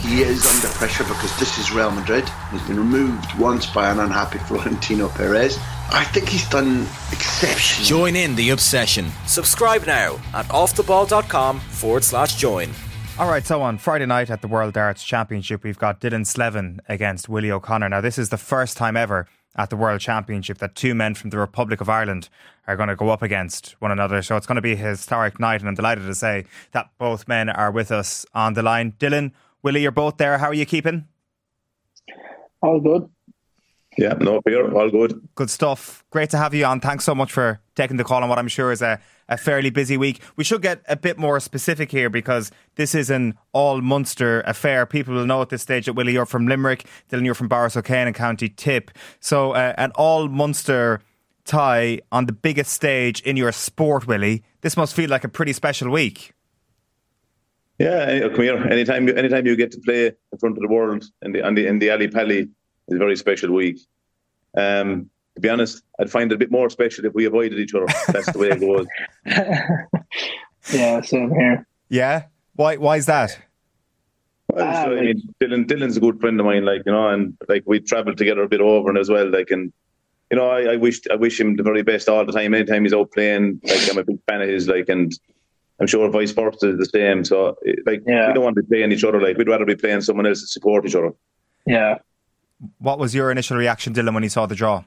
he is under pressure because this is Real Madrid. He's been removed once by an unhappy Florentino Perez. I think he's done exceptionally. Join in the obsession. Subscribe now at offtheball.com/join. Alright, so on Friday night at the World Darts Championship, we've got Dylan Slevin against Willie O'Connor. Now, this is the first time ever at the World Championship that two men from the Republic of Ireland are going to go up against one another. So it's going to be a historic night, and I'm delighted to say that both men are with us on the line. Dylan, Willie, you're both there. How are you keeping? All good. Yeah, no fear, all good. Good stuff. Great to have you on. Thanks so much for taking the call on what I'm sure is a fairly busy week. We should get a bit more specific here because this is an all-Munster affair. People will know at this stage that Willie, you're from Limerick, Dylan, you're from Borris O'Kane and County Tip. So an all-Munster tie on the biggest stage in your sport, Willie. This must feel like a pretty special week. Yeah, come here. Anytime you get to play in front of the world in the Ali Pally, it's a very special week. To be honest, I'd find it a bit more special if we avoided each other. That's the way it goes. Yeah, same here. Yeah? Why is that? Well, I mean, Dylan's a good friend of mine, and we travelled together a bit over and as well, and I wish him the very best all the time. Anytime he's out playing, I'm a big fan of his, and I'm sure vice versa is the same. So, we don't want to be playing each other. We'd rather be playing someone else to support each other. Yeah. What was your initial reaction, Dylan, when you saw the draw?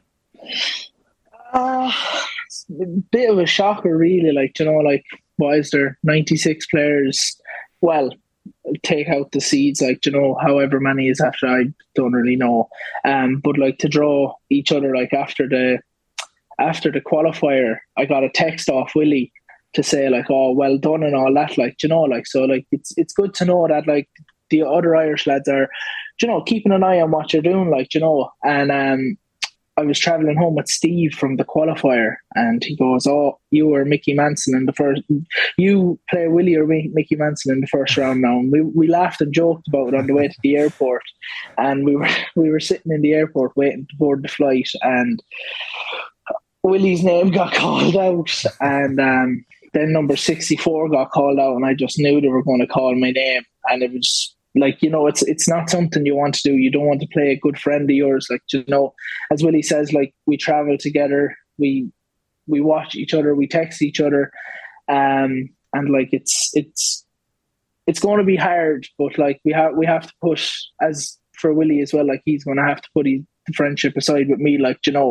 It's a bit of a shocker, really. Why is there 96 players? Well, take out the seeds, however many is after, I don't really know. But to draw each other, after the qualifier, I got a text off Willie to say oh, well done and all that. So it's good to know that the other Irish lads are, keeping an eye on what you're doing, and I was travelling home with Steve from the qualifier, and he goes, "Oh, you or Mickey Manson in the first. You play Willie or Mickey Manson in the first round now." And we laughed and joked about it on the way to the airport, and we were sitting in the airport waiting to board the flight, and Willie's name got called out, and then number 64 got called out, and I just knew they were going to call my name, and it was. It's not something you want to do. You don't want to play a good friend of yours. As Willie says, we travel together, we watch each other, we text each other, and it's going to be hard. But we have to push. As for Willie as well, he's going to have to put the friendship aside with me,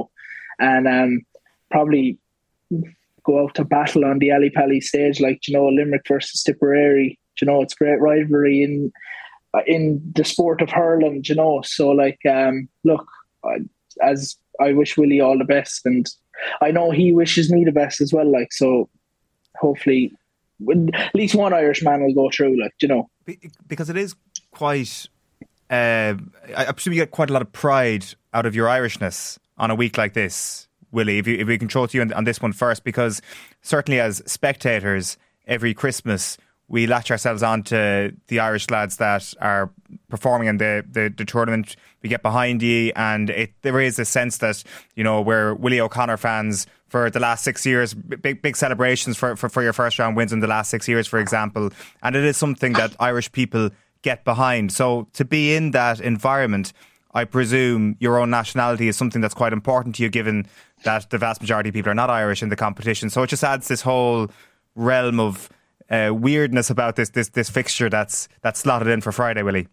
and probably go out to battle on the Ali Pally stage, Limerick versus Tipperary. It's great rivalry in the sport of hurling, so look, as I wish Willie all the best, and I know he wishes me the best as well, so hopefully at least one Irish man will go through, because it is quite I presume you get quite a lot of pride out of your Irishness on a week like this, Willie, if we can throw to you on this one first, because certainly as spectators every Christmas we latch ourselves on to the Irish lads that are performing in the tournament. We get behind you, and there is a sense that, we're Willie O'Connor fans for the last 6 years, big celebrations for your first round wins in the last 6 years, for example. And it is something that Irish people get behind. So to be in that environment, I presume your own nationality is something that's quite important to you, given that the vast majority of people are not Irish in the competition. So it just adds this whole realm of weirdness about this fixture that's slotted in for Friday, Willie.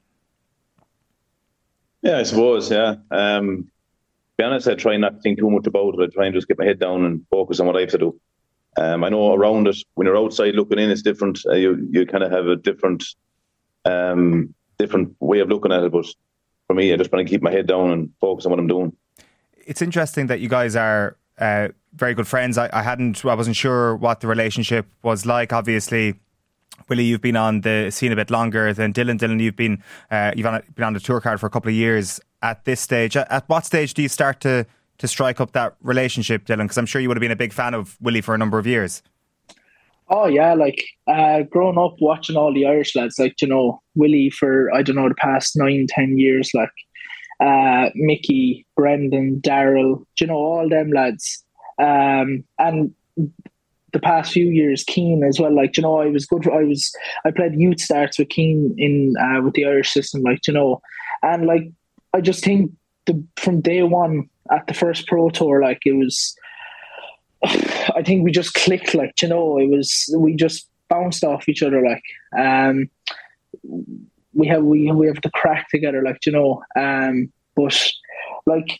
Yeah, I suppose, yeah. To be honest, I try not to think too much about it. I try and just get my head down and focus on what I have to do. I know around it, when you're outside looking in, it's different. You kind of have a different way of looking at it. But for me, I just want to keep my head down and focus on what I'm doing. It's interesting that you guys are very good friends. I wasn't sure what the relationship was like. Obviously, Willie, you've been on the scene a bit longer than Dylan. Dylan, you've been on the tour card for a couple of years at this stage. At what stage do you start to strike up that relationship, Dylan? Because I'm sure you would have been a big fan of Willie for a number of years. Oh yeah, growing up watching all the Irish lads, Willie for the past 9-10 years, Mickey, Brendan, Daryl, all them lads. And the past few years, Keane as well. Like, I was good. I played youth starts with Keane in with the Irish system. Like, and like I just think from day one at the first Pro Tour, like it was. I think we just clicked. Like, we just bounced off each other. Like, we have the crack together. Like, but like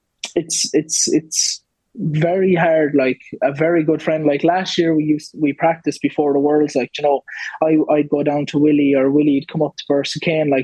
it's very hard. Like a very good friend. Like last year we practiced before the Worlds. Like, I'd go down to Willie, or Willie'd come up to Versacane. Like,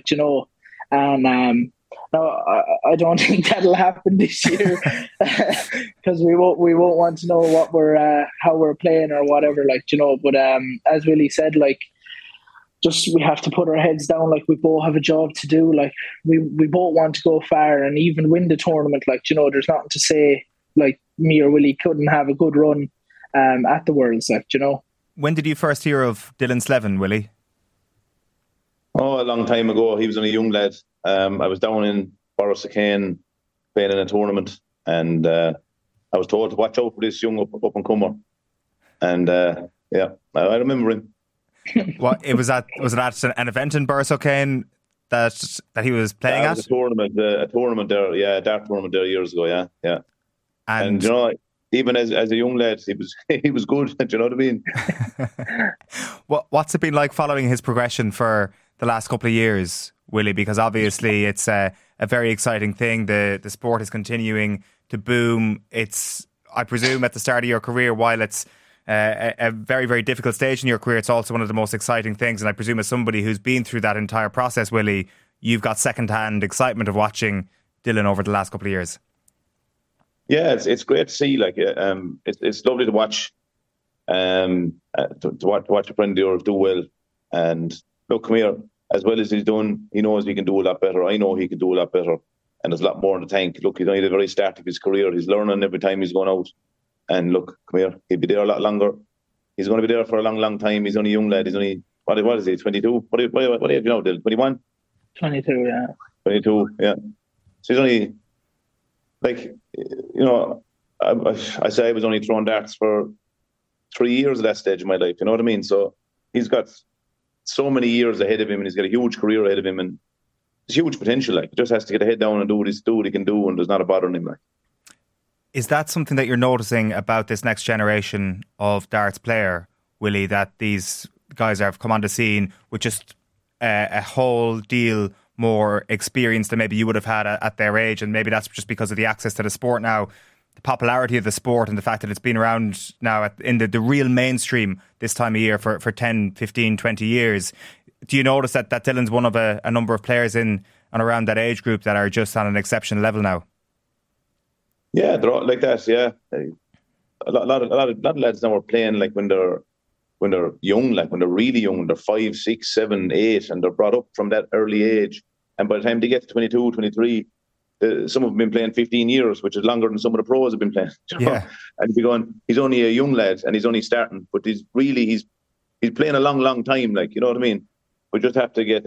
and no, I don't think that'll happen this year because we won't want to know what how we're playing or whatever. Like, but as Willie said, like, just we have to put our heads down. Like, we both have a job to do. Like, we both want to go far and even win the tournament. Like, there's nothing to say like me or Willie couldn't have a good run at the Worlds. Like, When did you first hear of Dylan Slevin, Willie? Oh, a long time ago. He was only a young lad. I was down in Borrisacane playing in a tournament, and I was told to watch out for this young up and comer. And I remember him. What was it at an event in Borrisacane that he was playing at? A tournament there, a dart tournament there years ago, yeah. And even as a young lad, he was good. Do you know what I mean? What's it been like following his progression for the last couple of years, Willie? Because obviously it's a very exciting thing. The sport is continuing to boom. It's, I presume, at the start of your career, while it's a very, very difficult stage in your career, it's also one of the most exciting things. And I presume as somebody who's been through that entire process, Willie, you've got second-hand excitement of watching Dylan over the last couple of years. Yeah, it's great to see. Like, it's lovely to watch. To watch a friend of yours do well. And look, come here. As well as he's done, he knows he can do a lot better. I know he can do a lot better. And there's a lot more in the tank. Look, he's only at the very start of his career. He's learning every time he's going out. And look, come here. He'll be there a lot longer. He's going to be there for a long, long time. He's only a young lad. He's only, what is he, 22? What age do you know, Dylan? 21? 22, yeah. 22, yeah. So he's only, like, I say I was only throwing darts for 3 years at that stage of my life. You know what I mean? So he's got so many years ahead of him, and he's got a huge career ahead of him, and there's huge potential. Like, he just has to get a head down and do what he can do, and there's not a bother in him. Like, is that something that you're noticing about this next generation of darts player, Willie, that these guys have come on the scene with just a whole deal more experience than maybe you would have had at their age? And maybe that's just because of the access to the sport now, the popularity of the sport, and the fact that it's been around now in the real mainstream this time of year for 10, 15, 20 years. Do you notice that Dylan's one of a number of players in and around that age group that are just on an exceptional level now? Yeah, they're all like that, yeah. A lot of lads now are playing like when they're young, like when they're really young, when they're 5, 6, 7, 8, and they're brought up from that early age. And by the time they get to 22, 23, some of them have been playing 15 years, which is longer than some of the pros have been playing. Yeah. And you'd be going, he's only a young lad and he's only starting, but he's playing a long, long time, like, you know what I mean? We just have to get,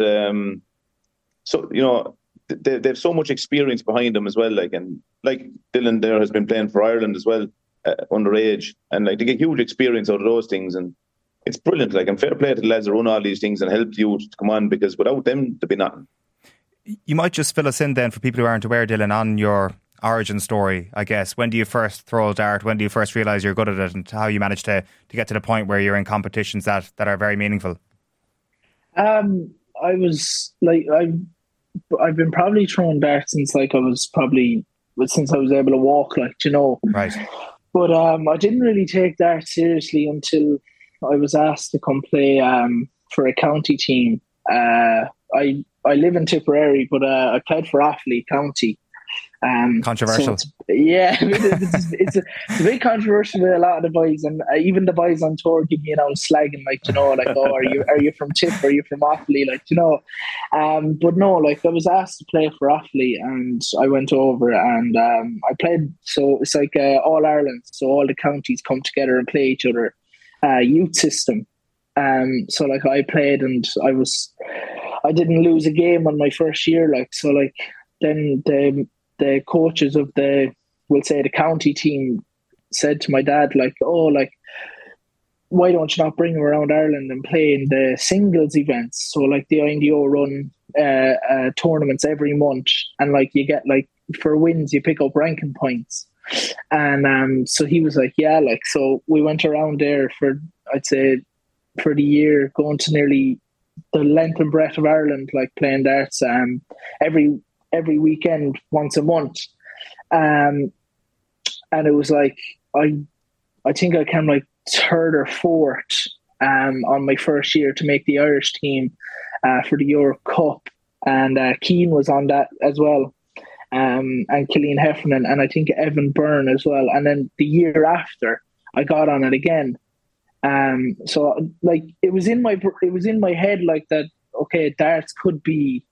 they have so much experience behind them as well, like, and like Dylan there has been playing for Ireland as well, underage, and like they get huge experience out of those things, and it's brilliant. Like, and fair play to the lads that run all these things and help you to come on, because without them, there'd be nothing. You might just fill us in then, for people who aren't aware, Dylan, on your origin story, I guess. When do you first throw a dart? When do you first realise you're good at it, and how you managed to get to the point where you're in competitions that are very meaningful? I was like, I've been probably throwing darts since I was able to walk, like, Right. But I didn't really take darts seriously until I was asked to come play for a county team. I live in Tipperary, but I played for Offaly County. Controversial. So it's a bit controversial with a lot of the boys, and even the boys on tour give me an old slagging, like, like, oh, are you from Tip? Are you from Offaly? Like, but no, like, I was asked to play for Offaly, and I went over and I played. So it's like All Ireland, so all the counties come together and play each other. Youth system. So like, I played, and I didn't lose a game on my first year. Like, so like, then the coaches of the county team said to my dad, like, oh, like, why don't you not bring him around Ireland and play in the singles events? So like the INDO run tournaments every month, and like you get like for wins you pick up ranking points. And so he was like, yeah, like, so we went around there for, I'd say, for the year, going to nearly the length and breadth of Ireland, like playing darts every weekend, once a month. And it was like, I think I came like third or fourth on my first year to make the Irish team for the Euro Cup. And Keane was on that as well. And Cillian Heffernan, and I think Evan Byrne as well. And then the year after, I got on it again. So like it was in my head like that. Okay, darts could be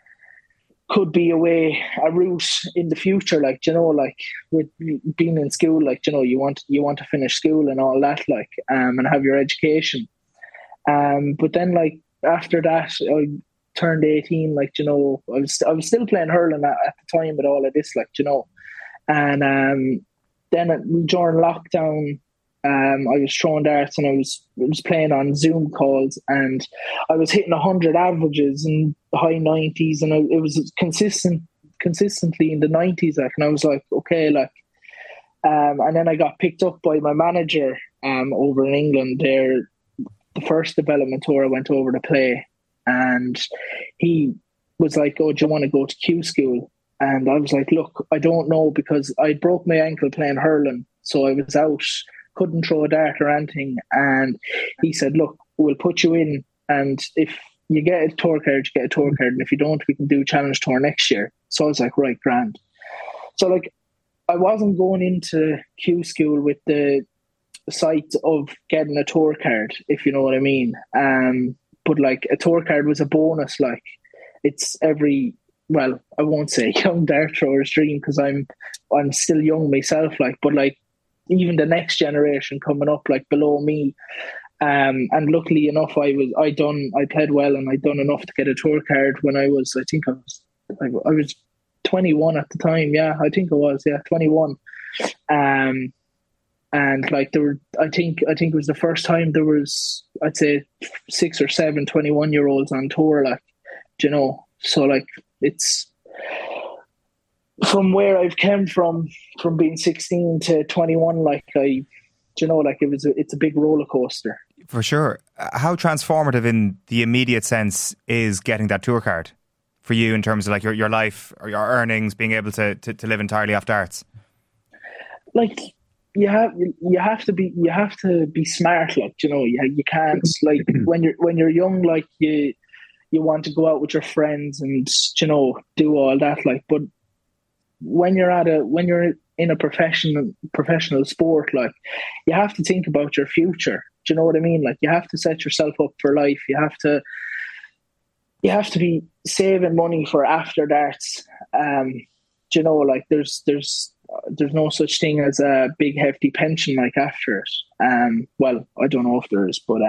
a route in the future. Like, you know, like with being in school, like, you know, you want to finish school and all that, like, and have your education. But then like after that, I turned 18, like, you know, I was still playing hurling at the time with all of this, like, you know, and then during lockdown, I was throwing darts and I was playing on Zoom calls, and I was hitting 100 averages and high 90s, and it was consistently in the 90s, like, and I was like, okay, like, and then I got picked up by my manager over in England there, the first development tour I went over to play. And he was like, oh, do you want to go to Q School? And I was like, look, I don't know, because I broke my ankle playing hurling. So I was out, couldn't throw a dart or anything. And he said, look, we'll put you in. And if you get a tour card, you get a tour card. And if you don't, we can do Challenge Tour next year. So I was like, right, grand. So like, I wasn't going into Q School with the sight of getting a tour card, if you know what I mean. But like a tour card was a bonus. Like it's well, I won't say young dart thrower's dream, because I'm still young myself. Like, but like even the next generation coming up, like below me, and luckily enough, I played well, and I'd done enough to get a tour card when I was 21 at the time. Yeah, I think I was 21. And like there were, I think it was the first time there was, I'd say 6 or 7 21-year-olds on tour, like, you know. So like it's from where I've come from being 16 to 21, like it's a big roller coaster. For sure. How transformative in the immediate sense is getting that tour card for you in terms of like your life or your earnings, being able to live entirely off darts? Like, you have to be smart, like, you know. You can't, like, when you're young, like you want to go out with your friends and, you know, do all that, like, but when you're in a professional sport, like, you have to think about your future. Do you know what I mean? Like, you have to set yourself up for life. You have to be saving money for after darts. You know, like there's no such thing as a big hefty pension like after it. Well, I don't know if there is, but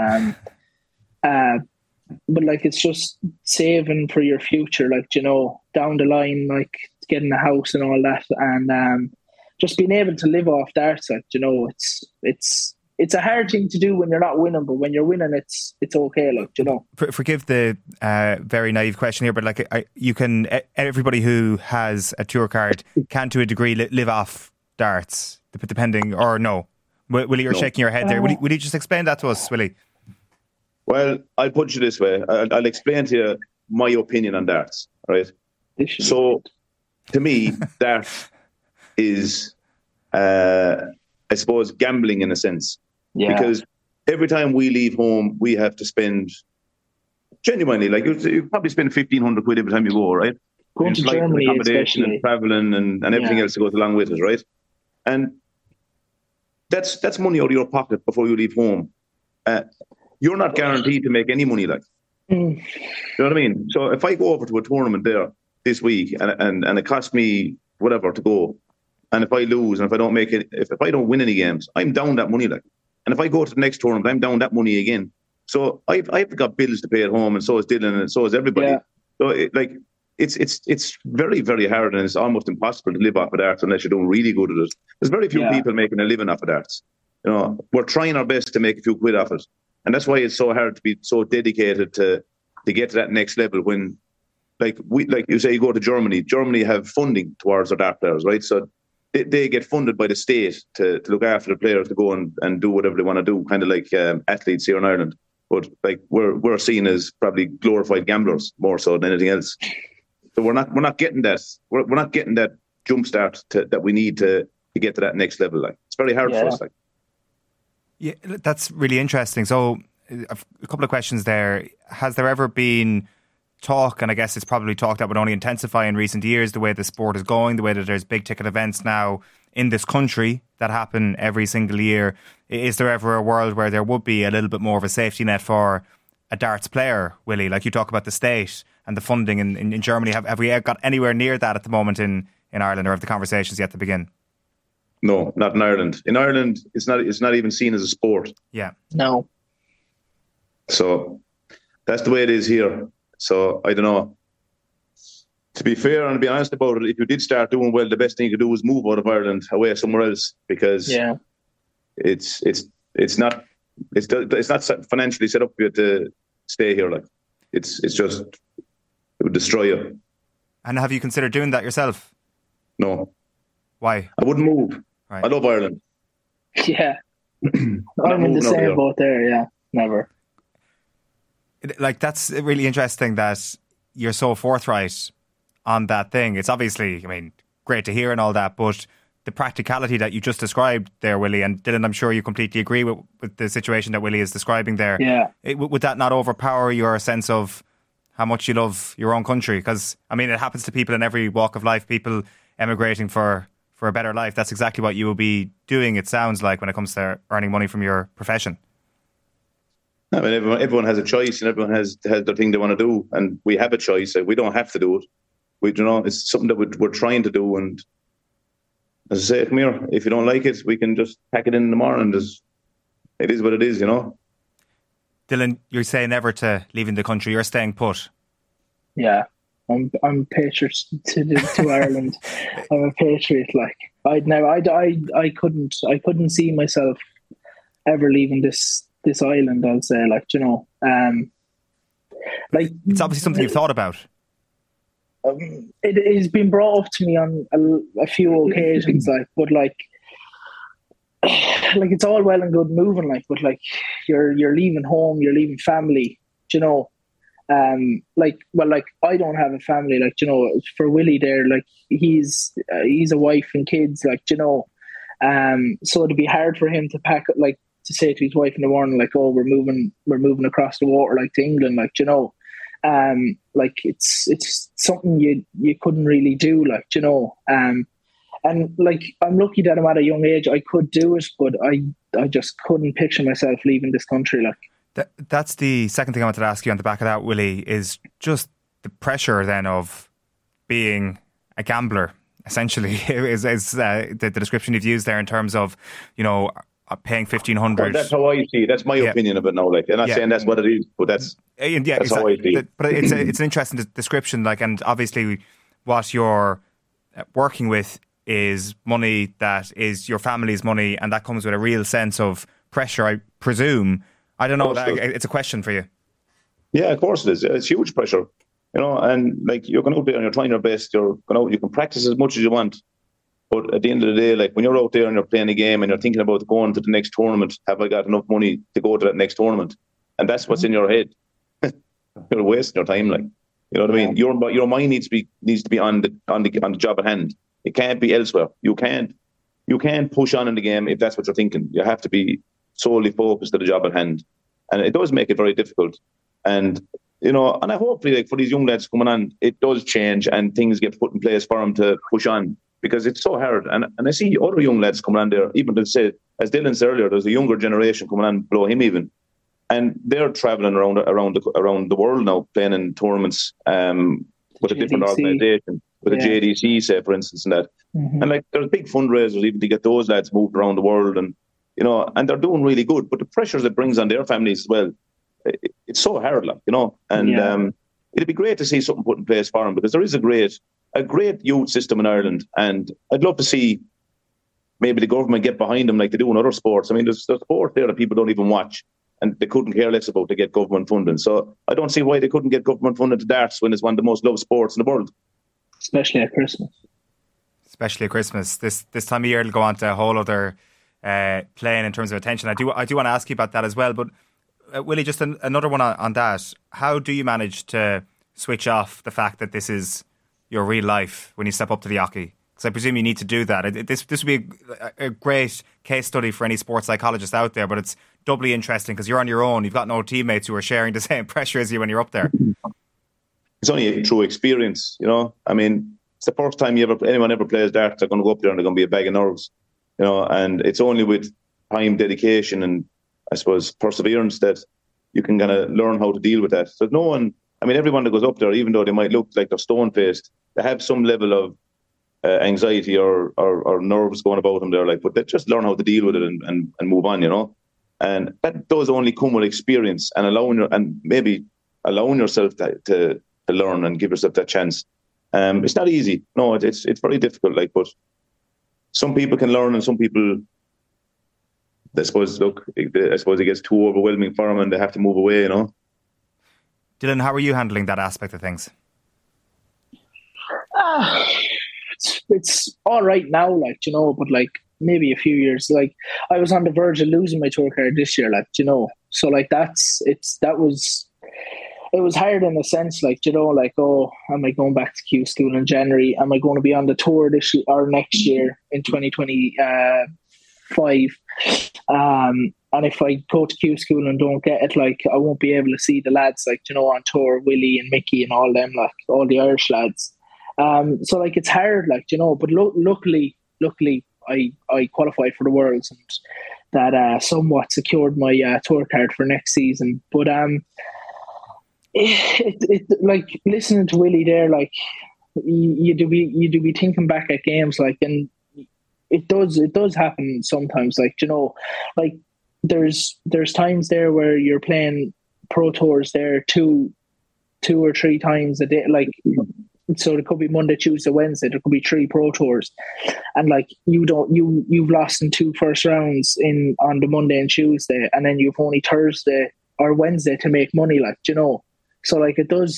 like it's just saving for your future, like, you know, down the line, like getting a house and all that, and just being able to live off darts, like, you know, it's a hard thing to do when you're not winning, but when you're winning, it's okay, like, you know. Forgive the very naive question here, but like everybody who has a tour card can, to a degree, live off darts, depending, or no? Willie, you're shaking your head there. Will you just explain that to us, Willie? Well, I'll put you this way. I'll explain to you my opinion on darts, right? So, to me, darts is, I suppose, gambling in a sense. Yeah. Because every time we leave home, we have to spend, genuinely, like, you probably spend 1,500 quid every time you go, right? Going to Germany, accommodation and travelling and everything else that goes along with it, right? And that's money out of your pocket before you leave home. You're not guaranteed to make any money, like. You know what I mean? So if I go over to a tournament there this week and it costs me whatever to go, and if I lose and if I don't make it, if I don't win any games, I'm down that money, like. And if I go to the next tournament, I'm down that money again. So I've got bills to pay at home, and so is Dylan, and so is everybody. Yeah. So it's very, very hard, and it's almost impossible to live off of darts unless you're doing really good at it. There's very few people making a living off of darts. You know, we're trying our best to make a few quid off it. And that's why it's so hard to be so dedicated to get to that next level when, like you say, you go to Germany. Germany have funding towards their dart players, right? So they get funded by the state to look after the players to go and do whatever they want to do, kind of like athletes here in Ireland. But like we're seen as probably glorified gamblers more so than anything else. So we're not getting that. We're not getting that jump start that we need to get to that next level. Like it's very hard for us. Like. Yeah, that's really interesting. So a couple of questions there. Has there ever been talk, and I guess it's probably talk that would only intensify in recent years, the way the sport is going, the way that there's big ticket events now in this country that happen every single year. Is there ever a world where there would be a little bit more of a safety net for a darts player, Willie? Like you talk about the state and the funding in Germany. Have we got anywhere near that at the moment in Ireland, or have the conversations yet to begin? No, not in Ireland. In Ireland, it's not even seen as a sport. Yeah. No. So that's the way it is here. So I don't know. To be fair and to be honest about it, if you did start doing well, the best thing you could do is move out of Ireland away somewhere else, because it's not financially set up for you to stay here. Like it's just, it would destroy you. And have you considered doing that yourself? No. Why? I wouldn't move. Right. I love Ireland. Yeah. I'm in the same boat there. Yeah, never. Like that's really interesting that you're so forthright on that thing. It's obviously, I mean, great to hear and all that, but the practicality that you just described there, Willie, and Dylan, I'm sure you completely agree with the situation that Willie is describing there. Yeah. Would that not overpower your sense of how much you love your own country? Because, I mean, it happens to people in every walk of life, people emigrating for a better life. That's exactly what you will be doing, it sounds like, when it comes to earning money from your profession. I mean, everyone has a choice, and everyone has their thing they want to do, and we have a choice. We don't have to do it. It's something that we're trying to do, and as I say, come here, if you don't like it, we can just pack it in the morning. It is what it is, you know. Dylan, you're saying never to leaving the country. You're staying put. Yeah, I'm patriot to Ireland. I'm a patriot. Like I couldn't see myself ever leaving this island. I'll say, like, you know, like it's obviously something you've thought about. It has been brought up to me on a few occasions, like, but like it's all well and good moving, like, but like you're leaving home, you're leaving family, you know. Like I don't have a family, like, you know, for Willie there, like he's a wife and kids, like, you know, so it'd be hard for him to pack, like, to say to his wife in the morning, like, oh, we're moving across the water, like, to England, like, you know. Like it's something you couldn't really do, like, you know. And like I'm lucky that I'm at a young age I could do it, but I just couldn't picture myself leaving this country, like. That's the second thing I wanted to ask you on the back of that, Willie, is just the pressure then of being a gambler, essentially, is the description you've used there in terms of, you know, paying $1,500. Well, that's how I see it. That's my opinion of it now. Like, I'm not saying that's what it is, but that's exactly how I see it. But it's an interesting description. Like, and obviously, what you're working with is money that is your family's money, and that comes with a real sense of pressure, I presume. I don't know. It's a question for you. Yeah, of course it is. It's huge pressure, you know. And like, you're going out there and you're trying your best. You're going out. You can practice as much as you want. But at the end of the day, like when you're out there and you're playing a game and you're thinking about going to the next tournament, have I got enough money to go to that next tournament? And that's what's in your head. You're wasting your time, like, you know what I mean. Your mind needs to be on the job at hand. It can't be elsewhere. You can't push on in the game if that's what you're thinking. You have to be solely focused on the job at hand, and it does make it very difficult. And you know, and I hopefully, like, for these young lads coming on, it does change and things get put in place for them to push on. Because it's so hard, and I see other young lads coming on there. Even to say, as Dylan said earlier, there's a younger generation coming on below him even, and they're travelling around the world now, playing in tournaments with a different organisation, with a JDC, say, for instance, and that. Mm-hmm. And like, there's big fundraisers even to get those lads moved around the world, and you know, and they're doing really good. But the pressures it brings on their families as well, it's so hard, like, you know. And it'd be great to see something put in place for them, because there is a great youth system in Ireland, and I'd love to see maybe the government get behind them like they do in other sports. I mean, there's sport there that people don't even watch, and they couldn't care less about to get government funding. So I don't see why they couldn't get government funding to darts when it's one of the most loved sports in the world. Especially at Christmas. Especially at Christmas. This time of year it'll go on to a whole other plane in terms of attention. I do want to ask you about that as well. But Willie, just another one on that. How do you manage to switch off the fact that this is your real life when you step up to the hockey? Because I presume you need to do that. This would be a great case study for any sports psychologist out there, but it's doubly interesting because you're on your own. You've got no teammates who are sharing the same pressure as you when you're up there. It's only a true experience, you know. I mean, it's the first time anyone ever plays darts. They're going to go up there and they're going to be a bag of nerves, you know. And it's only with time, dedication, and I suppose perseverance that you can kind of learn how to deal with that. So no one, I mean, everyone that goes up there, even though they might look like they're stone-faced, they have some level of anxiety or nerves going about them there, like, but they just learn how to deal with it and move on, you know. And that does only come with experience and maybe allowing yourself to learn and give yourself that chance. It's not easy. No, it's very difficult. Like, but some people can learn, and some people, I suppose it gets too overwhelming for them, and they have to move away. You know. Dylan, how are you handling that aspect of things? It's all right now, like, you know, but like maybe a few years, like I was on the verge of losing my tour card this year, like, you know, so like it was hard in a sense, like, you know, like, oh, am I going back to Q School in January? Am I going to be on the tour this year or next year in 2025? And if I go to Q School and don't get it, like, I won't be able to see the lads, like, you know, on tour, Willie and Mickey and all them, like all the Irish lads. So like it's hard, like, you know, but luckily I qualified for the Worlds, and that somewhat secured my tour card for next season. But it like listening to Willie there, like you do be thinking back at games, like, and it does happen sometimes, like, you know, like there's times there where you're playing pro tours there two or three times a day, like. So it could be Monday, Tuesday, Wednesday. There could be 3 pro tours, and like you've lost in 2 first rounds on the Monday and Tuesday, and then you've only Thursday or Wednesday to make money. Like, you know, so like it does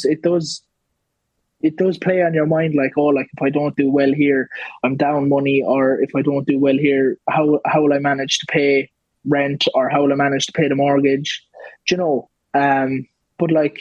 play on your mind. Like, oh, like if I don't do well here, I'm down money, or if I don't do well here, how will I manage to pay rent, or how will I manage to pay the mortgage? Do you know? But like.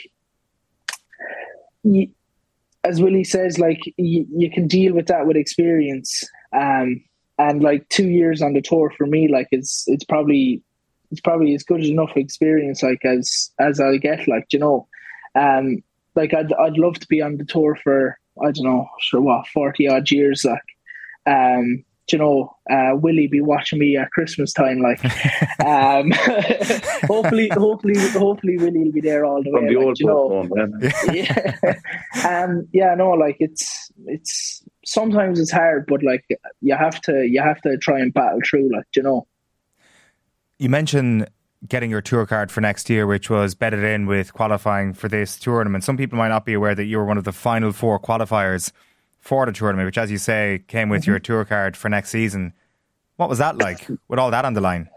As Willie says, like you can deal with that with experience, and like 2 years on the tour for me, like it's probably as good enough experience, like as I'll get, like, you know, like I'd love to be on the tour for, I don't know, for what, 40 odd years, like, you know, Willie be watching me at Christmas time, like, hopefully Willie will be there all the way. From the like, old you know, phone, man. yeah, no, like it's sometimes it's hard, but like you have to try and battle through, like, you know. You mentioned getting your tour card for next year, which was bedded in with qualifying for this tournament. Some people might not be aware that you were one of the final 4 qualifiers for the tournament, which, as you say, came with your tour card for next season. What was that like with all that on the line?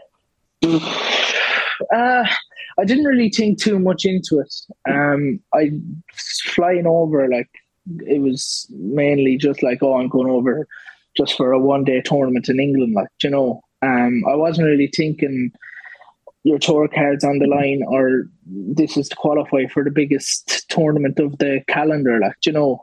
I didn't really think too much into it. I flying over, like, it was mainly just like, oh, I'm going over just for a 1-day tournament in England, like, you know. I wasn't really thinking your tour card's on the line, or this is to qualify for the biggest tournament of the calendar, like, you know.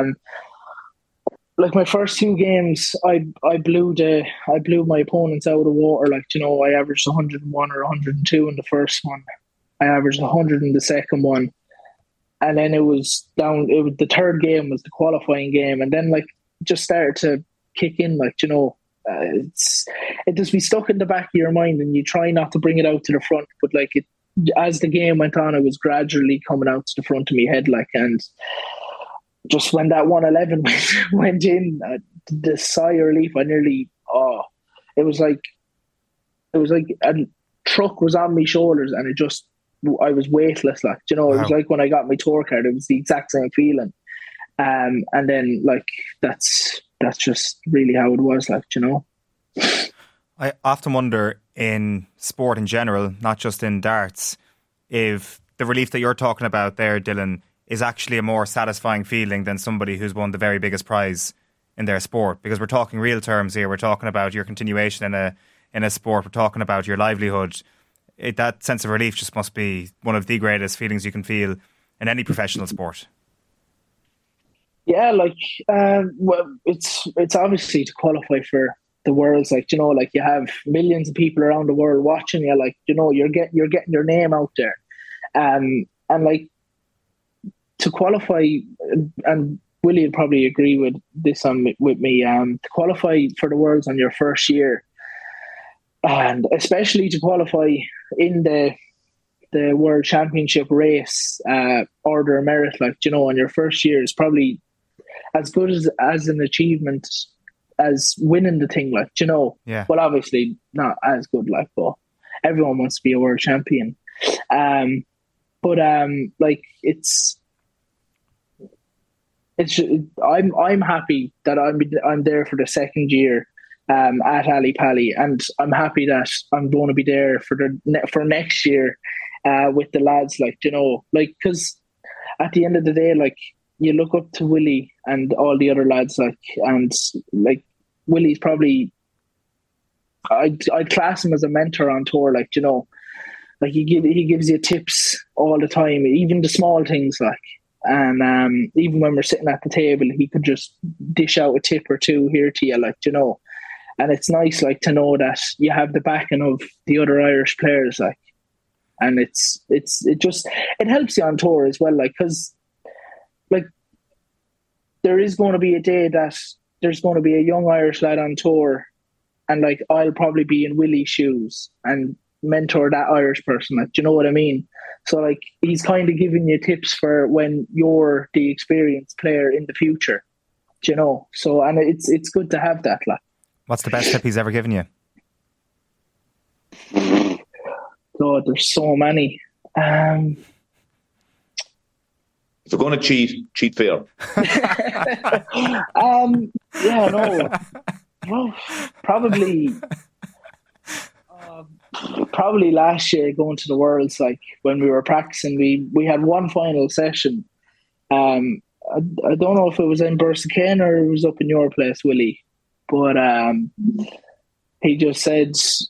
Like my first 2 games, I blew my opponents out of the water. Like, you know, I averaged 101 or 102 in the first one. I averaged 100 in the second one, and then it was the third game was the qualifying game, and then like just started to kick in. Like, you know, it just be stuck in the back of your mind, and you try not to bring it out to the front. But like as the game went on, it was gradually coming out to the front of my head. Like, and just when that 111 went in, the sigh of relief, it was like a truck was on my shoulders, and I was weightless. Like, you know, it was like when I got my tour card, it was the exact same feeling. And then like that's just really how it was, like, you know. I often wonder in sport in general, not just in darts, if the relief that you're talking about there, Dylan, is actually a more satisfying feeling than somebody who's won the very biggest prize in their sport. Because we're talking real terms here. We're talking about your continuation in a sport. We're talking about your livelihood. That sense of relief just must be one of the greatest feelings you can feel in any professional sport. Yeah, like, well, it's obviously to qualify for the Worlds, like, you know, like you have millions of people around the world watching you, like, you know, you're getting your name out there, and like to qualify, and Willie would probably agree with this with me, to qualify for the Worlds on your first year, and especially to qualify in the World Championship race, order of merit, like, you know, on your first year is probably as good as an achievement as winning the thing, like, you know. Yeah. Well, obviously not as good, like, but everyone wants to be a world champion. But like I'm happy that I'm there for the second year at Ali Pali, and I'm happy that I'm going to be there for next year with the lads, like, you know, like, because at the end of the day, like, you look up to Willie and all the other lads, like, and like Willie's probably, I'd class him as a mentor on tour, like, you know, like he gives you tips all the time, even the small things, like, and even when we're sitting at the table, he could just dish out a tip or two here to you, like, you know, and it's nice, like, to know that you have the backing of the other Irish players, like, and it helps you on tour as well, like, because, like, there is going to be a day that there's going to be a young Irish lad on tour, and, like, I'll probably be in Willie's shoes and mentor that Irish person, like, do you know what I mean? So, like, he's kind of giving you tips for when you're the experienced player in the future, do you know? So, and it's good to have that, like. What's the best tip he's ever given you? God, there's so many. If you're going to cheat fair. Yeah, no. Well, probably last year going to the Worlds, like, when we were practicing, we had one final session. I don't know if it was in Bursakane or it was up in your place, Willie, but he just said,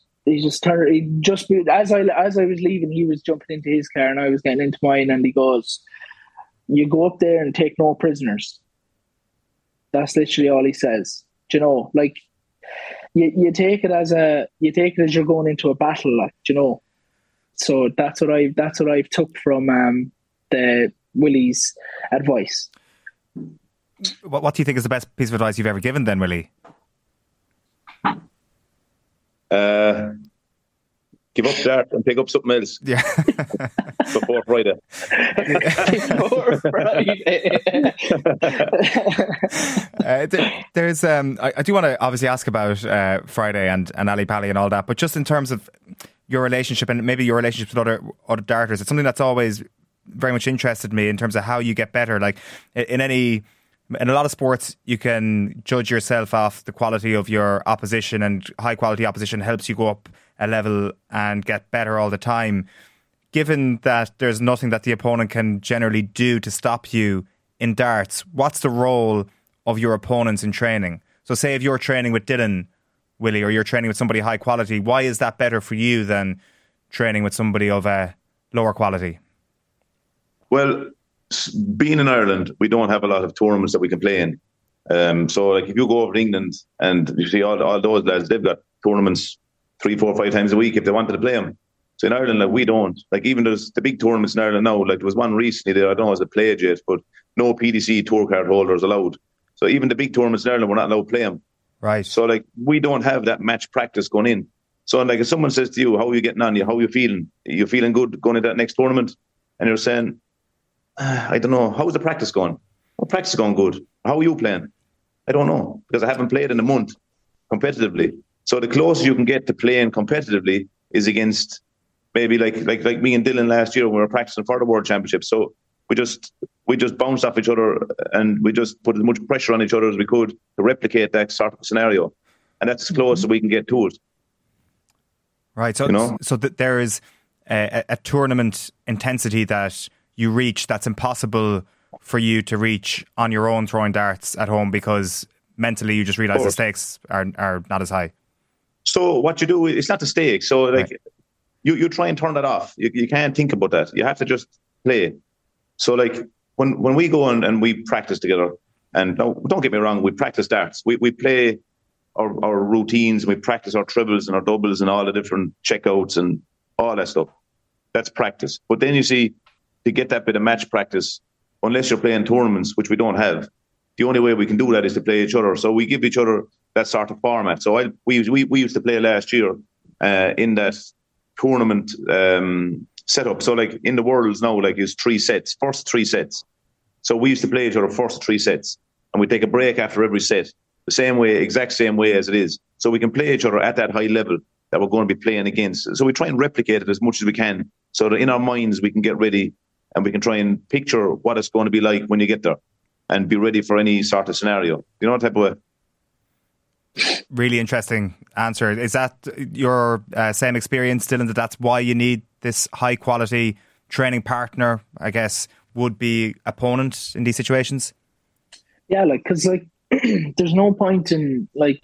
as I was leaving, he was jumping into his car and I was getting into mine, and he goes, "You go up there and take no prisoners." That's literally all he says. Do you know, like, you take it as you're going into a battle, like, do you know. So that's what I've took from the Willie's advice. What do you think is the best piece of advice you've ever given then, Willie? Give up dart and pick up something else. Yeah. Before Friday. Before Friday. There's I do want to obviously ask about Friday and Ali Pali and all that, but just in terms of your relationship and maybe your relationships with other darters, it's something that's always very much interested me in terms of how you get better. Like in a lot of sports, you can judge yourself off the quality of your opposition, and high quality opposition helps you go up a level and get better all the time. Given that there's nothing that the opponent can generally do to stop you in darts, what's the role of your opponents in training? So say if you're training with Dylan, Willie, or you're training with somebody high quality, why is that better for you than training with somebody of a lower quality? Well, being in Ireland, we don't have a lot of tournaments that we can play in. So, like, if you go over to England and you see all those lads, they've got tournaments 3, 4, 5 times a week if they wanted to play them. So in Ireland, like, we don't. Like, even there's the big tournaments in Ireland now. Like, there was one recently there, I don't know if it was a play yet, but no PDC tour card holders allowed. So even the big tournaments in Ireland, we're not allowed to play them. Right. So, like, we don't have that match practice going in. So, like, if someone says to you, "How are you getting on? How are you feeling? Are you feeling good going into that next tournament?" And you're saying, "I don't know. How's the practice going? Oh, practice is going good. How are you playing?" "I don't know, because I haven't played in a month competitively." So the closer you can get to playing competitively is against maybe like me and Dylan last year when we were practicing for the World Championship. So we just bounced off each other and we just put as much pressure on each other as we could to replicate that sort of scenario. and that's as close as we can get to it. Right. So, so that there is a tournament intensity that you reach that's impossible for you to reach on your own throwing darts at home, because mentally you just realise the stakes are not as high. So what you do, it's not the stakes. So like you try and turn that off. You can't think about that. You have to just play. So like when we go and we practice together, and no, don't get me wrong, we practice darts. We play our routines, and we practice our triples and our doubles and all the different checkouts and all that stuff. That's practice. But then you see, to get that bit of match practice, unless you're playing tournaments, which we don't have, the only way we can do that is to play each other. So we give each other that sort of format. So we used to play last year in that tournament setup. So like in the Worlds now, like it's 3 sets, first 3 sets. So we used to play each other first 3 sets, and we take a break after every set, the same way, exact same way as it is. So we can play each other at that high level that we're going to be playing against. So we try and replicate it as much as we can, so that in our minds we can get ready and we can try and picture what it's going to be like when you get there and be ready for any sort of scenario. You know what type of way? Really interesting answer. Is that your same experience, Dylan, that's why you need this high quality training partner, I guess, would be opponent in these situations? Yeah, like, because like there's no point in like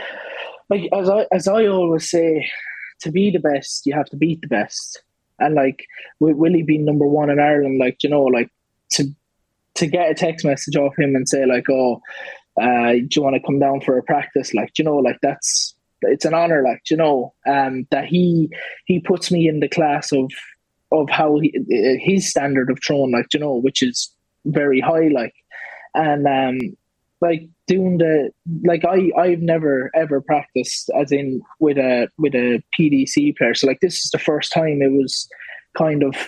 as I always say, to be the best you have to beat the best. And like with Willie being number 1 in Ireland, like, you know, like to get a text message off him and say like, oh, do you want to come down for a practice? Like, you know, like it's an honor, like, you know, that he puts me in the class of how his standard of throwing, like, you know, which is very high, like, and like doing I've never ever practiced as in with a PDC player. So like this is the first time it was kind of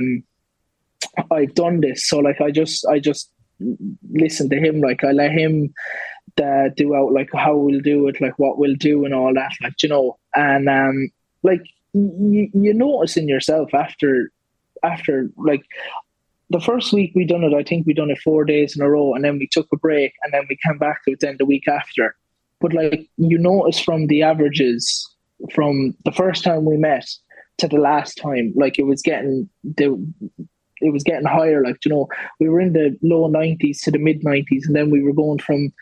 I've done this. So like I just listen to him, like I let him do out like how we'll do it, like what we'll do and all that, like, you know, and like you notice in yourself after like the first week we done it, I think we done it 4 days in a row, and then we took a break, and then we came back to it then the week after. But like you notice from the averages from the first time we met to the last time, like it was getting higher, like, you know, we were in the low 90s to the mid 90s, and then we were going from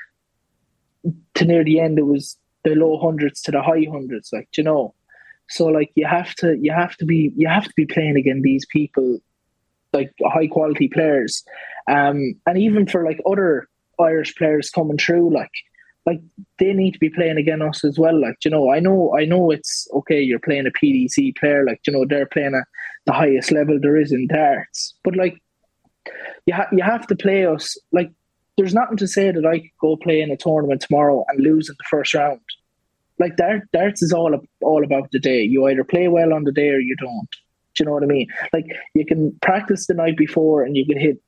to near the end it was the low hundreds to the high hundreds, like, you know. So like you have to be playing against these people, like high quality players, and even for like other Irish players coming through, like they need to be playing against us as well. Like, you know, I know it's okay, you're playing a PDC player, like, you know, they're playing at the highest level there is in darts, but like you have to play us. Like there's nothing to say that I could go play in a tournament tomorrow and lose in the first round. Like darts is all about the day. You either play well on the day or you don't. Do you know what I mean? Like you can practice the night before and you can hit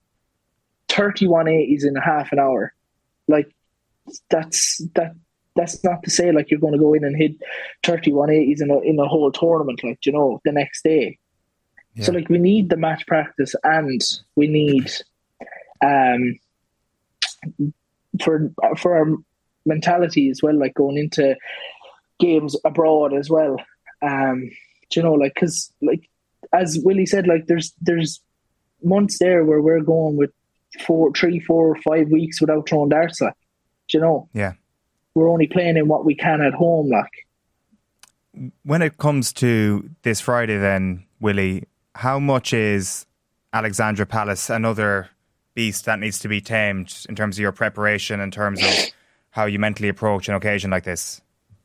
31 80s in a half an hour. Like that's not to say like you're going to go in and hit 31 80s in a whole tournament, like, you know, the next day. Yeah. So like we need the match practice, and we need for our mentality as well, like going into games abroad as well. You know, like, because like as Willie said, like there's months there where we're going with 3, 4, 5 weeks without throwing darts, like, you know. Yeah, we're only playing in what we can at home, like. When it comes to this Friday then, Willie, how much is Alexandra Palace another beast that needs to be tamed in terms of your preparation, in terms of how you mentally approach an occasion like this?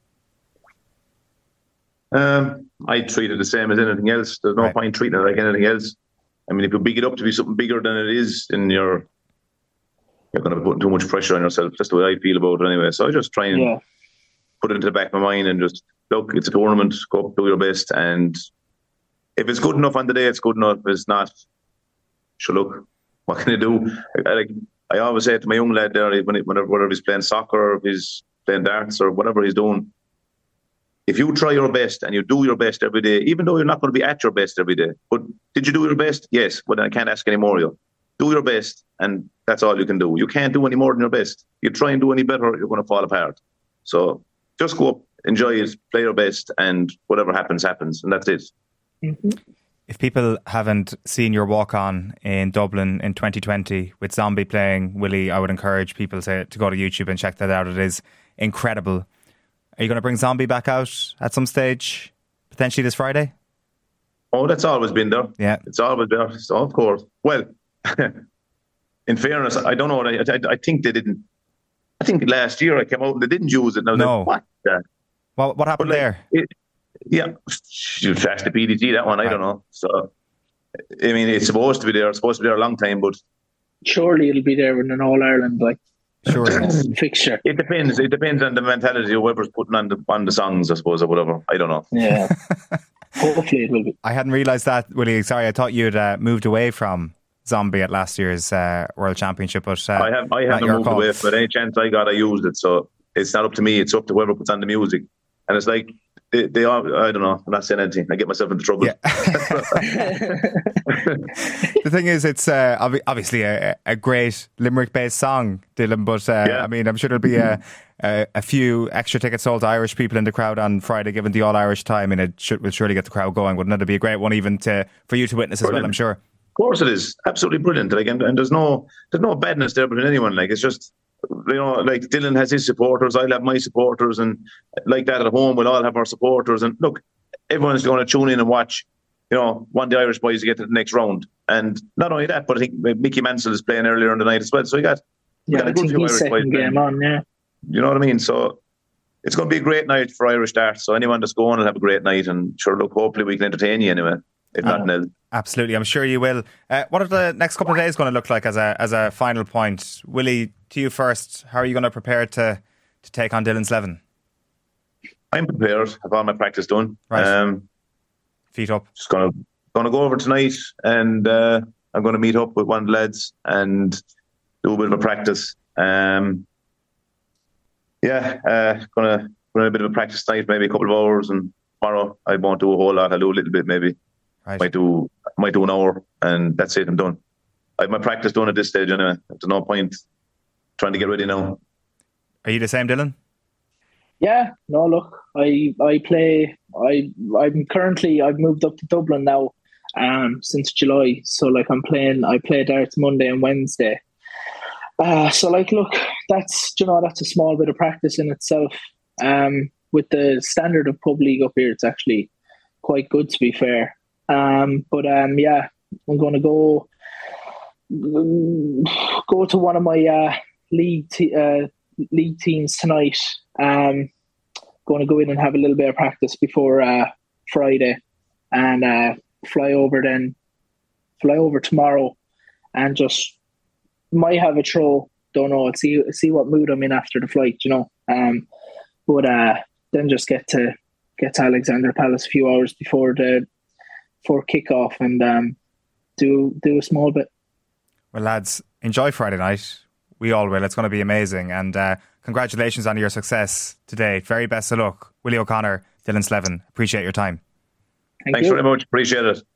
I treat it the same as anything else. There's no point treating it like anything else. I mean, if you big it up to be something bigger than it is, then you're going to put too much pressure on yourself. That's the way I feel about it anyway. So I just try and put it into the back of my mind and just, look, it's a tournament, go up, do your best. And if it's good enough on the day, it's good enough. If it's not, sure, look, what can you do? I always say to my young lad there, whether he's playing soccer, or if he's playing darts or whatever he's doing, if you try your best and you do your best every day, even though you're not going to be at your best every day, but did you do your best? Yes. Well, then I can't ask any more of you. Do your best, and that's all you can do. You can't do any more than your best. You try and do any better, you're going to fall apart. So just go up, enjoy it, play your best, and whatever happens, happens, and that's it. Mm-hmm. If people haven't seen your walk-on in Dublin in 2020 with Zombie playing, Willie, I would encourage people to go to YouTube and check that out. It is incredible. Are you going to bring Zombie back out at some stage, potentially this Friday? Oh, that's always been there. Yeah. It's always there, so of course. Well, in fairness, I don't know. I think they didn't. I think last year I came out and they didn't use it. Now, no. What? Well, what happened there? Yeah, you flash the PDT, that one, I don't know. So, I mean, it's supposed to be there. It's supposed to be there a long time, but surely it'll be there in an All-Ireland, like, sure. fixture. It depends. It depends on the mentality of whoever's putting on the songs, I suppose, or whatever. I don't know. Yeah. Hopefully it will be. I hadn't realised that, Willie. Sorry, I thought you'd moved away from Zombie at last year's World Championship, but I haven't moved away. But any chance I got, I used it. So it's not up to me. It's up to whoever puts on the music. And it's like, they all, I don't know, I'm not saying anything. I get myself into trouble. Yeah. The thing is, it's obviously a great Limerick-based song, Dylan, but I mean, I'm sure there'll be a few extra tickets sold to Irish people in the crowd on Friday, given the All-Irish time, and it will surely get the crowd going. Wouldn't it? It'd be a great one even for you to witness as well, I'm sure. Of course it is. Absolutely brilliant. Like, and there's no badness there between anyone. Like, it's just, you know, like Dylan has his supporters, I'll have my supporters, and like that at home, we'll all have our supporters. And look, everyone's going to tune in and watch, you know, want the Irish boys to get to the next round. And not only that, but I think Mickey Mansell is playing earlier in the night as well. So we got a good few Irish boys game on, yeah. You know what I mean? So it's going to be a great night for Irish darts. So anyone that's going will have a great night. And sure, look, hopefully we can entertain you anyway, if not else. Absolutely, I'm sure you will. What are the next couple of days going to look like as a final point? Willie, to you first. How are you going to prepare to take on Dylan Slevin? I'm prepared. Have all my practice done. Right. Feet up. Just going to go over tonight, and I'm going to meet up with one of the lads and do a bit of a practice. Going to a bit of a practice tonight, maybe a couple of hours, and tomorrow I won't do a whole lot. I'll do a little bit, maybe. Right. Might do an hour, and that's it. I'm done. I have my practice done at this stage anyway. There's no point trying to get ready now. Are you the same, Dylan? Yeah. No, look, I play. I've moved up to Dublin now, since July. So like I play darts Monday and Wednesday. So like, look, that's a small bit of practice in itself. With the standard of pub league up here, it's actually quite good, to be fair. I'm going to go to one of my league teams tonight. Going to go in and have a little bit of practice before Friday, and fly over tomorrow, and just might have a throw. Don't know. See what mood I'm in after the flight, you know. But then just get to Alexandra Palace a few hours before kickoff, and do a small bit. Well, lads, enjoy Friday night. We all will. It's going to be amazing, and congratulations on your success today. Very best of luck, Willie O'Connor, Dylan Slevin. Appreciate your time. Thanks very much. Appreciate it.